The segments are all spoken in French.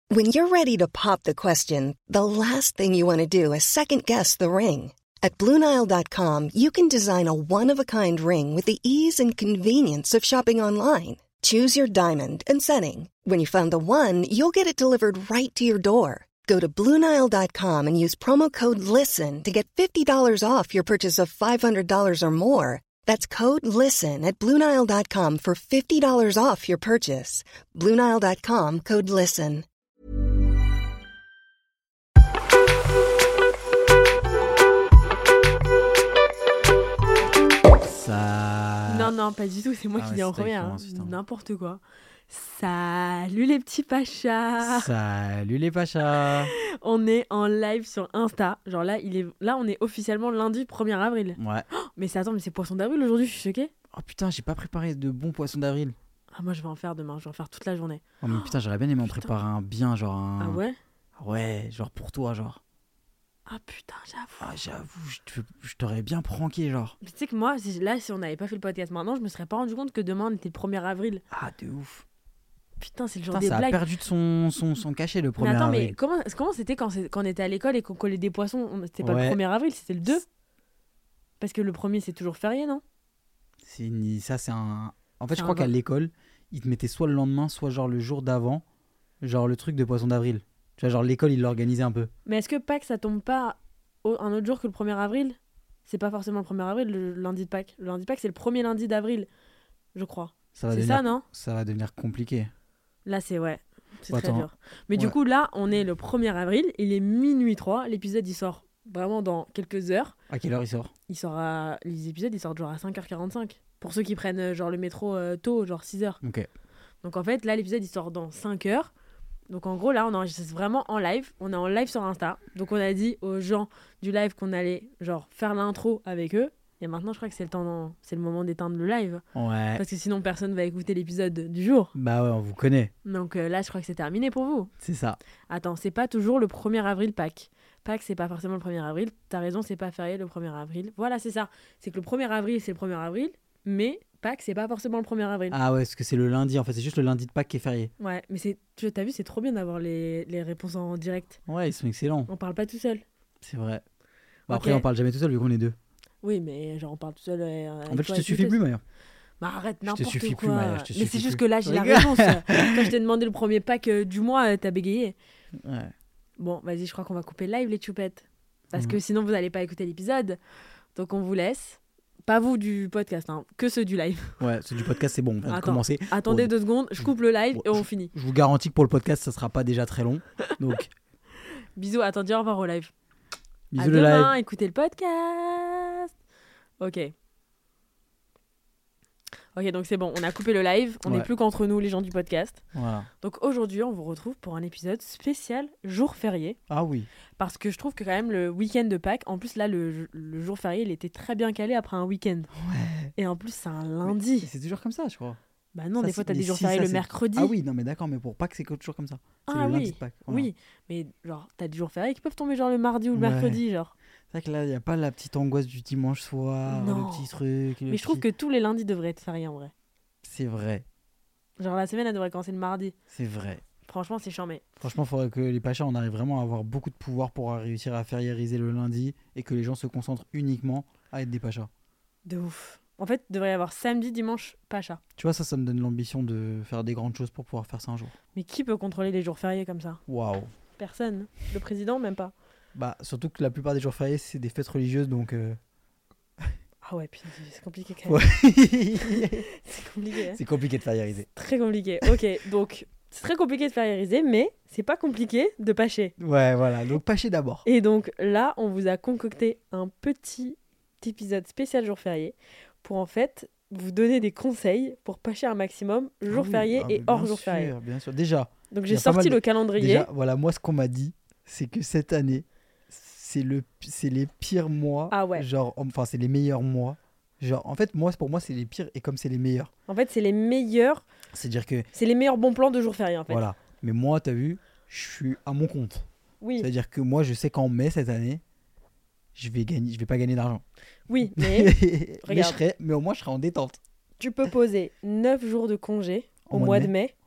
When you're ready to pop the question, the last thing you want to do is second-guess the ring. At BlueNile.com, you can design a one-of-a-kind ring with the ease and convenience of shopping online. Choose your diamond and setting. When you find the one, you'll get it delivered right to your door. Go to BlueNile.com and use promo code LISTEN to get $50 off your purchase of $500 or more. That's code LISTEN at BlueNile.com for $50 off your purchase. BlueNile.com, code LISTEN. Non, pas du tout, c'est moi qui dis en premier. N'importe quoi. Salut les petits pachas. Salut les pachas. On est en live sur Insta. Genre là, on est officiellement lundi 1er avril. Ouais. Oh, mais c'est poisson d'avril aujourd'hui, je suis choquée. Oh putain, j'ai pas préparé de bons poissons d'avril. Ah, moi je vais en faire demain, je vais en faire toute la journée. Oh mais putain, j'aurais bien aimé en préparer un bien, genre un... Ah ouais? Ouais, genre pour toi, genre. Ah putain, j'avoue. Ah j'avoue, je t'aurais bien pranké, genre. Mais tu sais que moi, si on n'avait pas fait le podcast maintenant, je me serais pas rendu compte que demain on était le 1er avril. Ah de ouf. Putain, c'est le genre Putain, des ça blagues. a perdu de son cachet le 1er avril. Mais attends, mais comment c'était quand on était à l'école et qu'on collait des poissons? C'était pas Ouais. le 1er avril, c'était le 2? Parce que le 1er c'est toujours férié, non? Ça c'est un... En fait, C'est je crois un qu'à va- l'école, ils te mettaient soit le lendemain, soit genre le jour d'avant, genre le truc de poisson d'avril. Tu vois, genre l'école, ils l'organisaient un peu. Mais est-ce que Pâques ça tombe pas un autre jour que le 1er avril? C'est pas forcément le 1er avril, le lundi de Pâques. Le lundi de Pâques c'est le premier lundi d'avril, je crois. Ça va C'est devenir... ça, non? Ça va devenir compliqué. Là c'est très Attends. dur. Mais du Ouais. coup là, on est le 1er avril, il est minuit 3, l'épisode il sort vraiment dans quelques heures. À quelle heure il sort? Les épisodes ils sortent genre à 5h45. Pour ceux qui prennent genre le métro tôt, genre 6h. Ok. Donc en fait, là, l'épisode il sort dans 5 heures. Donc en gros, là, on enregistre vraiment en live. On est en live sur Insta. Donc on a dit aux gens du live qu'on allait genre faire l'intro avec eux. Et maintenant, je crois que c'est le moment d'éteindre le live. Ouais. Parce que sinon, personne va écouter l'épisode du jour. Bah ouais, on vous connaît. Donc là, je crois que c'est terminé pour vous. C'est ça. Attends, c'est pas toujours le 1er avril Pâques. Pâques, c'est pas forcément le 1er avril. T'as raison, c'est pas férié le 1er avril. Voilà, c'est ça. C'est que le 1er avril, c'est le 1er avril. Mais Pâques, c'est pas forcément le 1er avril. Ah ouais, parce que c'est le lundi, en fait. C'est juste le lundi de Pâques qui est férié. Ouais, mais t'as vu, c'est trop bien d'avoir les réponses en direct. Ouais, ils sont excellents. On parle pas tout seul. C'est vrai. Bon, après, Ok. on parle jamais tout seul vu qu'on est deux. Oui, mais genre on parle tout seul. En fait, je te suffis plus, Maya. Bah arrête, Je te n'importe suffis quoi. plus, Maya, je te Mais suffis c'est juste plus. que là, j'ai la Regarde. réponse. Quand je t'ai demandé le premier pack du mois, t'as bégayé. Ouais. Bon, vas-y, je crois qu'on va couper le live, les choupettes. Parce Mhm. que sinon, vous n'allez pas écouter l'épisode. Donc on vous laisse. Pas vous du podcast, hein, que ceux du live. Ouais, c'est du podcast, c'est bon. On vient de Attends. commencer. Attendez Bon, 2 secondes, je coupe le live bon, et on finit. Je vous garantis que pour le podcast, ça sera pas déjà très long. Donc, Bisous, attends, dis au revoir au live. bisous À le demain, live. écoutez le podcast. Ok. Ok, donc c'est bon, on a coupé le live. On n'est Ouais. plus qu'entre nous, les gens du podcast. Voilà. Donc aujourd'hui, on vous retrouve pour un épisode spécial jour férié. Ah oui. Parce que je trouve que quand même le week-end de Pâques, en plus là, le jour férié, il était très bien calé après un week-end. Ouais. Et en plus, c'est un Mais lundi. c'est toujours comme ça, je crois. Bah non, Ça, des fois, c'est- t'as des mais jours si, fériés ça, le c'est- mercredi. Ah oui, non, mais d'accord, mais pour Pâques, c'est toujours comme ça. C'est Ah le lundi oui, de Pâques. Voilà. oui. Mais genre, t'as des jours fériés qui peuvent tomber genre le mardi ou le Ouais. mercredi, genre. C'est vrai que là, il n'y a pas la petite angoisse du dimanche soir, Non. le petit truc. Mais je trouve que tous les lundis devraient être fériés en vrai. C'est vrai. Genre la semaine, elle devrait commencer le mardi. C'est vrai. Franchement, c'est charmé. Franchement, il faudrait que les Pachas, on arrive vraiment à avoir beaucoup de pouvoir pour réussir à fériériser le lundi et que les gens se concentrent uniquement à être des Pachas. De ouf. En fait, il devrait y avoir samedi, dimanche, Pacha. Tu vois, ça me donne l'ambition de faire des grandes choses pour pouvoir faire ça un jour. Mais qui peut contrôler les jours fériés comme ça? Waouh. Personne. Le président, même pas. Bah, surtout que la plupart des jours fériés, c'est des fêtes religieuses, donc... Ah ouais, putain, c'est compliqué quand même. Ouais. C'est compliqué. Hein. C'est compliqué de fériériser. Très compliqué. Ok, donc c'est très compliqué de fériériser, mais c'est pas compliqué de pâcher. Ouais, voilà. Donc, Paché d'abord. Et donc là, on vous a concocté un petit épisode spécial jour férié pour en fait vous donner des conseils pour pâcher un maximum jour Ah oui, férié et mais hors bien jour férié. sûr, bien sûr. Déjà, Donc il y j'ai a pas mal sorti de- le calendrier. déjà, voilà, moi, ce qu'on m'a dit, c'est que cette année, c'est les pires mois. Ah ouais. Genre, enfin, c'est les meilleurs mois. Genre, en fait, pour moi, c'est les pires et comme c'est les meilleurs. En fait, c'est les meilleurs bons plans de jour férié en fait. Voilà. Mais moi, t'as vu, je suis à mon compte. Oui, C'est-à-dire que moi, je sais qu'en mai cette année, je vais pas gagner d'argent. oui, mais mais au moins, je serai en détente. tu peux poser 9 jours de congé En au mois mois de de mai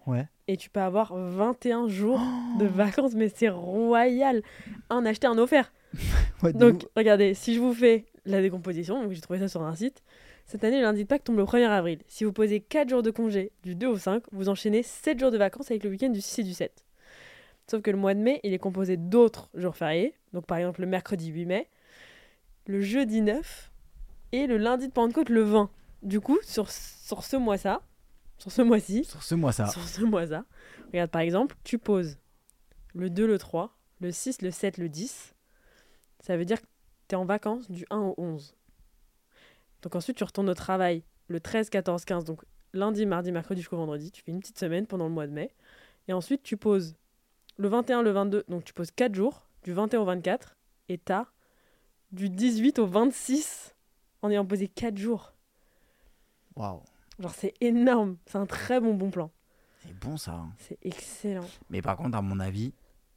Ouais. et tu peux avoir 21 jours de vacances, mais c'est royal. Un acheté, un offert. Ouais, de Donc, ouf. regardez, si je vous fais la décomposition, donc j'ai trouvé ça sur un site, cette année, le lundi de Pâques tombe le 1er avril. Si vous posez 4 jours de congé du 2 au 5, vous enchaînez 7 jours de vacances avec le week-end du 6 et du 7. Sauf que le mois de mai, il est composé d'autres jours fériés. Donc, par exemple, le mercredi 8 mai, le jeudi 9 et le lundi de Pentecôte le 20. Du coup, sur ce mois-ci, Sur ce mois-ça. sur ce mois-là, regarde, par exemple, tu poses le 2, le 3, le 6, le 7, le 10. Ça veut dire que tu es en vacances du 1 au 11. Donc ensuite, tu retournes au travail le 13, 14, 15. Donc lundi, mardi, mercredi jusqu'au vendredi. Tu fais une petite semaine pendant le mois de mai. Et ensuite, tu poses le 21, le 22. Donc tu poses 4 jours, du 21 au 24. Et tu as du 18 au 26 en ayant posé 4 jours. Waouh. Genre, c'est énorme. C'est un très bon plan. C'est bon ça. Hein. C'est excellent. Mais par contre, à mon avis,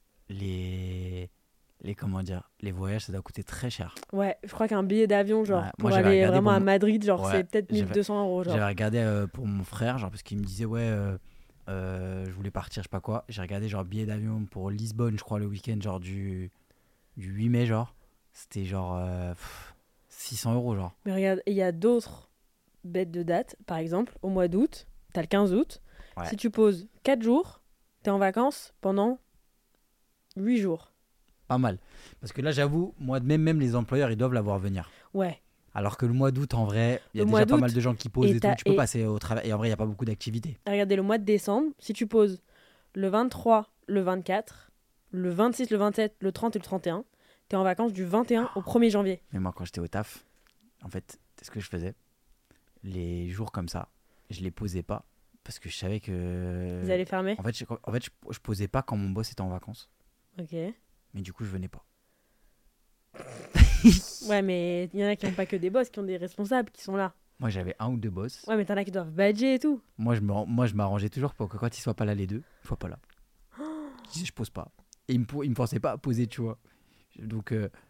comment dire, les voyages, ça doit coûter très cher. Ouais, je crois qu'un billet d'avion, genre, Ouais, pour moi, j'avais aller regardé vraiment pour à mon- Madrid, genre, Ouais, c'est peut-être j'avais- 1200 €. Genre. J'avais regardé pour mon frère, genre parce qu'il me disait ouais, je voulais partir, je sais pas quoi. J'ai regardé genre billet d'avion pour Lisbonne, je crois le week-end genre du 8 mai genre. C'était genre 600 € genre. Mais regarde, il y a d'autres bêtes de date. Par exemple, au mois d'août, t'as le 15 août. Ouais. Si tu poses 4 jours, t'es en vacances pendant 8 jours. Pas mal. Parce que là j'avoue, mois de mai, même les employeurs ils doivent la voir venir. Ouais. Alors que le mois d'août en vrai, il y a Le déjà mois pas mal d'août, de gens qui posent et et tout. t'as- Tu peux et- passer au travail. Et en vrai, il n'y a pas beaucoup d'activités. Regardez, le mois de décembre, si tu poses le 23, le 24, le 26, le 27, le 30 et le 31, t'es en vacances du 21 au 1er janvier. Mais moi quand j'étais au taf, en fait, c'est ce que je faisais. Les jours comme ça, je les posais pas. Parce que je savais que. Vous allez fermer. En fait, je posais pas quand mon boss était en vacances. Ok. Mais du coup, je venais pas. Ouais, mais il y en a qui n'ont pas que des boss, qui ont des responsables qui sont là. Moi, j'avais un ou deux boss. Ouais, mais t'en as qui doivent badger et tout. Moi, je m'arrangeais toujours pour que quand ils soient pas là les deux, je sois pas là. Je disais, je pose pas. Et ils me forçaient pas à poser, tu vois. Donc,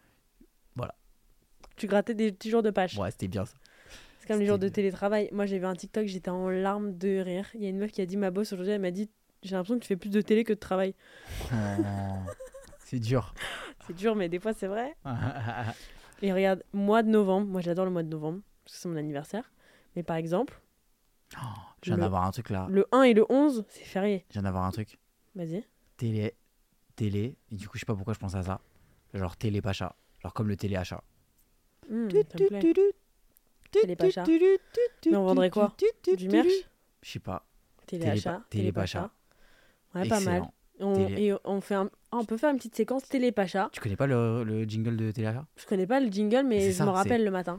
Tu grattais des petits jours de pâche. ouais, c'était bien ça. C'est comme les jours de C'était- télétravail. Moi, j'ai vu un TikTok, j'étais en larmes de rire. Il y a une meuf qui a dit, ma boss aujourd'hui, elle m'a dit, j'ai l'impression que tu fais plus de télé que de travail. Oh, c'est dur. C'est dur, mais des fois, c'est vrai. Et regarde, mois de novembre, moi j'adore le mois de novembre, parce que c'est mon anniversaire. Mais par exemple, Je viens Le- d'avoir un truc là. le 1 et le 11, c'est férié. Je viens d'avoir un truc. Vas-y. Télé. Et du coup, je sais pas pourquoi je pense à ça. Genre télé pacha. Genre comme le téléachat. Ça me plaît. Télépacha. Mais on vendrait quoi? Du merch? Je sais pas. Téléachat. Télépacha. Ouais, pas mal. Excellent. Et on fait on peut faire une petite séquence télépacha. Tu connais pas le jingle de téléachat? Je connais pas le jingle, mais C'est je ça, me c'est- rappelle le matin.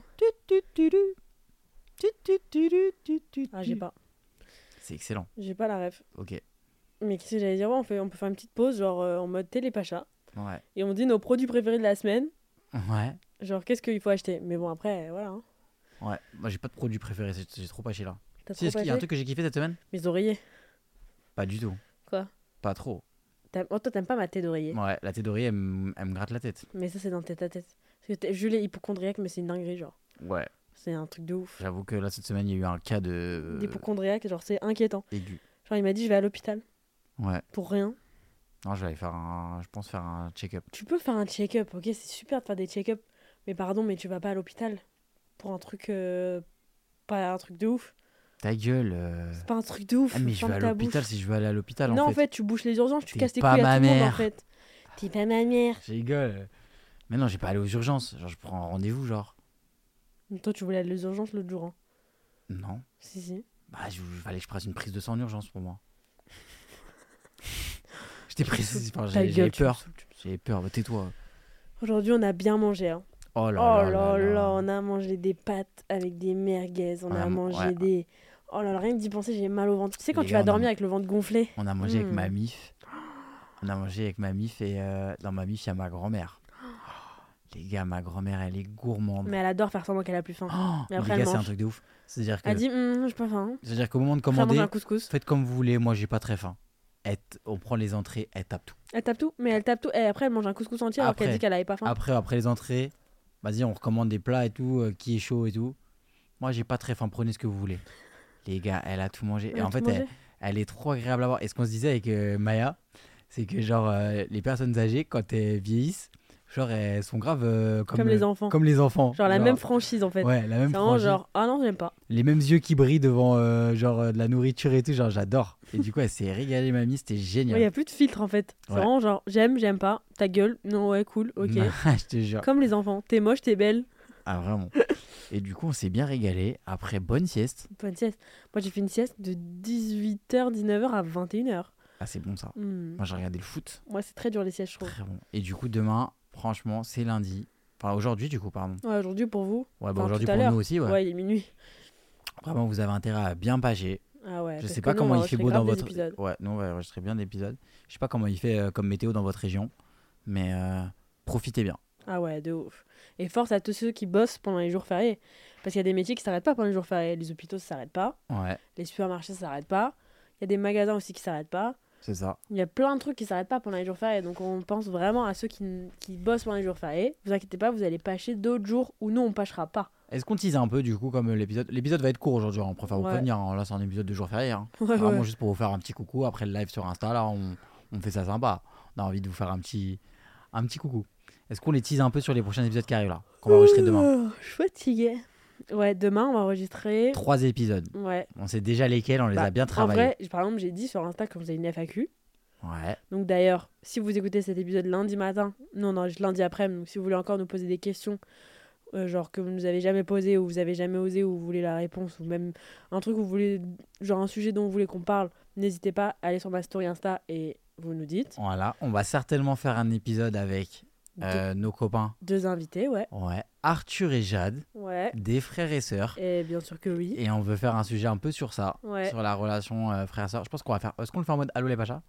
Ah, j'ai pas. C'est excellent. J'ai pas la ref. Ok. Mais qu'est-ce que j'allais dire? Ouais, on peut faire une petite pause, genre en mode télépacha. Ouais. Et on dit nos produits préférés de la semaine. Ouais. Genre, qu'est-ce qu'il faut acheter? Mais bon, après, voilà. Hein. Ouais. Moi, j'ai pas de produit préféré. J'ai trop pâché là. T'as Si, trop est-ce qu'il y a un passé truc que j'ai kiffé cette semaine? Mes oreillers. Pas du tout. Quoi? Pas trop. Oh, toi, t'aimes pas ma tête d'oreiller. Ouais, la tête d'oreiller, elle me gratte la tête. Mais ça, c'est dans tête à tête. Parce que Jules est hypochondriaque, mais c'est une dinguerie, genre. Ouais. C'est un truc de ouf. J'avoue que là, cette semaine, il y a eu un cas D'hypochondriaque, genre, c'est inquiétant. aigu. Genre, il m'a dit, je vais à l'hôpital. Ouais. Pour rien. Non, je vais aller faire je pense faire un check-up. Tu peux faire un check-up, ok? C'est super de faire des check-up. Mais pardon, mais tu vas pas à l'hôpital. Pour un truc. Pas un truc de ouf. Ta gueule. C'est pas un truc de ouf. Ah, mais je ferme vais à ta l'hôpital bouche. si je veux aller à l'hôpital Non, en fait. tu bouches les urgences, tu T'es casses tes pas couilles à ma tout le monde, en mère. fait. T'es pas ma mère. Je rigole. Mais non, j'ai pas allé aux urgences. Genre, je prends un rendez-vous, genre. Toi, tu voulais aller aux urgences l'autre jour. Hein. Non. Si. Bah, il fallait que je prenne une prise de sang en urgence pour moi. J'étais précis. Ta J'avais gueule, tu me peur. saoules, tu me saoules. J'avais peur. Bah, tais-toi. Aujourd'hui, on a bien mangé. Hein. Oh Oh là là là. là, on a mangé des pâtes avec des merguez. On a mangé ouais. des. Oh là là, rien que d'y penser, j'ai mal au ventre. Tu sais, quand Les tu gars, vas on a- dormir avec le ventre gonflé. On a mangé avec Mm. ma mif. On a mangé avec ma mif et dans ma mif, il y a ma grand-mère. Les gars, ma grand-mère, elle est gourmande. Mais elle adore faire semblant qu'elle a plus faim. Oh, Mais mais après, les elle gars, c'est un mange. truc de ouf. C'est-à-dire que, Elle dit, j'ai pas faim. c'est-à-dire qu'au moment de Elle mange commander, un couscous. faites comme vous voulez. Moi, j'ai pas très faim. On prend les entrées, elle tape tout. Elle tape tout, mais elle tape tout. Et après, elle mange un couscous entier alors qu'elle Après. dit qu'elle avait pas faim. Après les entrées, vas-y, on recommande des plats et tout, qui est chaud et tout. Moi, j'ai pas très faim. Prenez ce que vous voulez. Les gars, elle a tout mangé. Elle Et a en tout fait, mangé. elle est trop agréable à voir. Et ce qu'on se disait avec Maya, c'est que genre les personnes âgées, quand elles vieillissent, genre elles sont graves Comme les enfants. Comme les enfants. Genre la même franchise en fait. Ouais, la même C'est vraiment franchise. genre, ah non, j'aime pas. Les mêmes yeux qui brillent devant de la nourriture et tout, genre j'adore. Et du coup, elle s'est régalée, mamie, c'était Il génial. y a plus de filtre en fait. C'est Ouais. vraiment genre, j'aime pas, ta gueule, non, ouais, cool, ok. Je te jure. Comme les enfants, t'es moche, t'es belle. Ah, vraiment. Et du coup, on s'est bien régalé. Après, bonne sieste. Bonne sieste. Moi, j'ai fait une sieste de 18h, 19h à 21h. Ah, c'est bon ça. Moi, j'ai regardé le foot. Moi, c'est très dur les siestes, je trouve. Très bon. Et du coup, demain, franchement, c'est lundi. Enfin, aujourd'hui, du coup, pardon. Ouais, aujourd'hui pour vous. Ouais, bah Enfin, aujourd'hui tout à pour l'heure. nous aussi, ouais. Ouais, il est minuit. Vraiment, vous avez intérêt à bien pager. Ah ouais. Je parce sais que pas nous, comment on il fait enregistrait beau dans grave des votre. épisodes. Ouais, nous, on va enregistrer bien d'épisodes. Je sais pas comment il fait comme météo dans votre région, mais profitez bien. Ah ouais, de ouf. Et force à tous ceux qui bossent pendant les jours fériés. Parce qu'il y a des métiers qui s'arrêtent pas pendant les jours fériés. Les hôpitaux, ça s'arrête pas. Ouais, Les supermarchés, ça s'arrête pas. Il y a des magasins aussi qui s'arrêtent pas. c'est ça. Il y a plein de trucs qui s'arrêtent pas pendant les jours fériés. Donc on pense vraiment à ceux qui bossent pendant les jours fériés. Vous inquiétez pas, vous allez pâcher d'autres jours où nous, on pâchera pas. Est-ce qu'on tease un peu du coup comme l'épisode. L'épisode va être court aujourd'hui, on préfère vous Ouais. prévenir. Là, c'est un épisode de jour férié. Ouais, Vraiment ouais. juste pour vous faire un petit coucou. Après le live sur Insta, là, on fait ça sympa. On a envie de vous faire un petit coucou. Est-ce qu'on les tease un peu sur les prochains épisodes qui arrivent là, qu'on va enregistrer demain? Je suis fatiguée. Ouais, demain, on va enregistrer. 3 épisodes. Ouais. On sait déjà lesquels, on les a bien En travaillés. vrai, par exemple, j'ai dit sur Insta que vous avez une FAQ. Ouais. Donc d'ailleurs, si vous écoutez cet épisode lundi matin, nous on enregistre lundi après-midi, donc si vous voulez encore nous poser des questions, genre que vous nous avez jamais posées, ou vous avez jamais osé, ou vous voulez la réponse, ou même un truc où vous voulez, genre un sujet dont vous voulez qu'on parle, n'hésitez pas à aller sur ma story Insta et vous nous dites. Voilà, on va certainement faire un épisode avec nos copains. 2 invités, ouais. Ouais. Arthur et Jade, Ouais. des frères et sœurs. Et bien sûr que oui. Et on veut faire un sujet un peu sur ça, Ouais. sur la relation frère-sœur. Je pense qu'on va faire. Est-ce qu'on le fait en mode Allô les Pachas?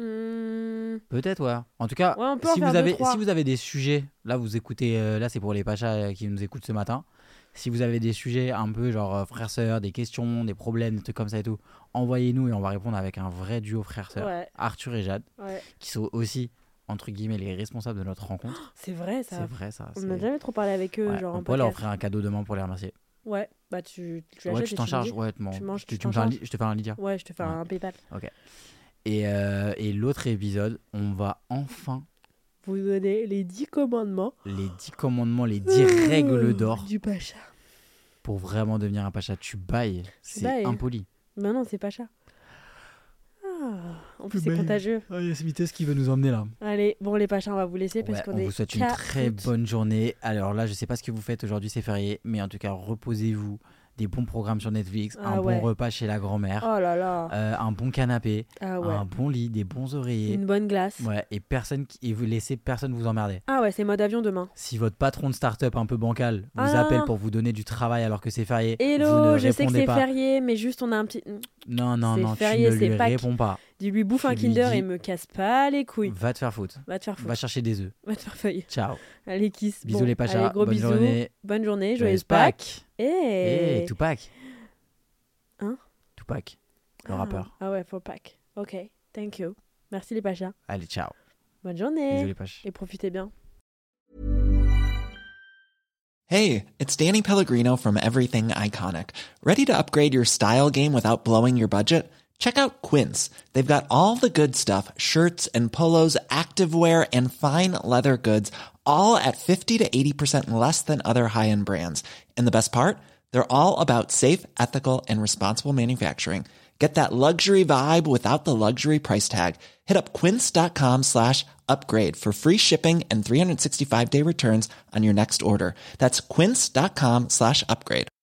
Peut-être, ouais. En tout cas, Ouais, on peut en si faire vous avez, 2-3. si vous avez des sujets, là vous écoutez, là c'est pour les Pachas qui nous écoutent ce matin. Si vous avez des sujets un peu genre frère-sœur, des questions, des problèmes, des trucs comme ça et tout, envoyez-nous et on va répondre avec un vrai duo frère-sœur, Ouais. Arthur et Jade, Ouais. qui sont aussi entre guillemets les responsables de notre rencontre. C'est vrai ça. C'est vrai ça. On n'a jamais trop parlé avec eux, Ouais, genre on en pourrait leur podcast. offrir un cadeau demain pour les remercier. Ouais, bah tu Ouais, achètes tu et t'en me charges. dis. Ouais, Tu manges, tu tu me t'en fais charges. je te fais un Lydia. Ouais, je te fais Ouais. un PayPal. Et l'autre épisode, on va enfin Vous donnez les 10 commandements. les 10 commandements, les 10 règles d'or Du Pacha. pour vraiment devenir un pacha. Tu bailles, c'est baille. impoli. Bah non, c'est Pacha. Ah, en plus, Tu c'est bailles. contagieux. C'est Vitesse qui veut nous emmener là. Allez, bon, les Pachas, on va vous laisser parce Ouais, qu'on on est vous souhaite une très capote. bonne journée. Alors là, je sais pas ce que vous faites aujourd'hui, c'est férié, mais en tout cas, reposez-vous. Des bons programmes sur Netflix, Ah un ouais. bon repas chez la grand-mère, Oh là là. un bon canapé, Ah ouais. un bon lit, des bons oreillers. Une bonne glace. Ouais, et vous laissez personne vous emmerder. Ah ouais, c'est mode avion demain. Si votre patron de start-up un peu bancal vous Ah. appelle pour vous donner du travail alors que c'est férié, vous Hello, ne je sais que répondez c'est pas. férié, mais juste on a un petit. Non, C'est tu férié, ne c'est lui Pâques. réponds pas. Tu lui bouffes un Tu lui Kinder dis- et me casse pas les couilles. Va te faire foutre. Va te faire foutre. Va chercher des œufs. Va te faire feuille. Ciao. Allez, kiss. Bisous Bon, les Pachas. allez, gros Bonne bisous. journée. Bonne journée. Joyeuse Joyeuse Pâques. Pâques. Et. Et Tupac. Hein? Tupac, le rappeur. Ah ouais, for Pâques. Ok, thank you. Merci les Pachas. Allez, ciao. Bonne journée. Bisous les Pachas. Et profitez bien. Hey, it's Danny Pellegrino from Everything Iconic. Ready to upgrade your style game without blowing your budget? Check out Quince. They've got all the good stuff, shirts and polos, activewear, and fine leather goods, all at 50 to 80% less than other high-end brands. And the best part? They're all about safe, ethical, and responsible manufacturing. Get that luxury vibe without the luxury price tag. Hit up quince.com/upgrade for free shipping and 365-day returns on your next order. That's quince.com/upgrade.